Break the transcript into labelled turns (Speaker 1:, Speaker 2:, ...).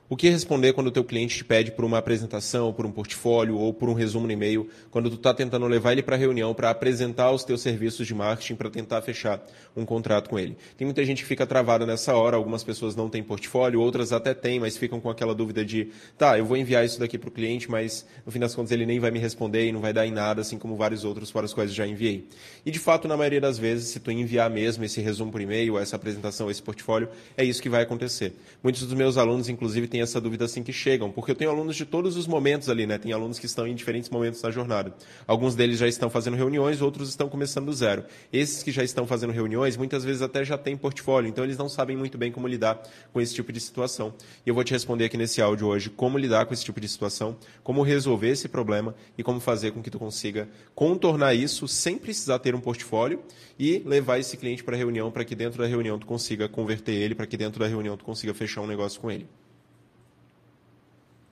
Speaker 1: O que responder quando o teu cliente te pede por uma apresentação, por um portfólio ou por um resumo no e-mail, quando tu está tentando levar ele para a reunião para apresentar os teus serviços de marketing para tentar fechar um contrato com ele. Tem muita gente que fica travada nessa hora, algumas pessoas não têm portfólio, outras até têm, mas ficam com aquela dúvida de, tá, eu vou enviar isso daqui para o cliente, mas no fim das contas ele nem vai me responder e não vai dar em nada, assim como vários outros para os quais eu já enviei. E de fato, na maioria das vezes, se tu enviar mesmo esse resumo por e-mail, essa apresentação, esse portfólio, é isso que vai acontecer. Muitos dos meus alunos, inclusive, têm essa dúvida assim que chegam, porque eu tenho alunos de todos os momentos ali, né? Tem alunos que estão em diferentes momentos da jornada. Alguns deles já estão fazendo reuniões, outros estão começando do zero. Esses que já estão fazendo reuniões, muitas vezes até já têm portfólio, então eles não sabem muito bem como lidar com esse tipo de situação. E eu vou te responder aqui nesse áudio hoje como lidar com esse tipo de situação, como resolver esse problema e como fazer com que tu consiga contornar isso sem precisar ter um portfólio e levar esse cliente para a reunião, para que dentro da reunião tu consiga converter ele, para que dentro da reunião tu consiga fechar um negócio com ele.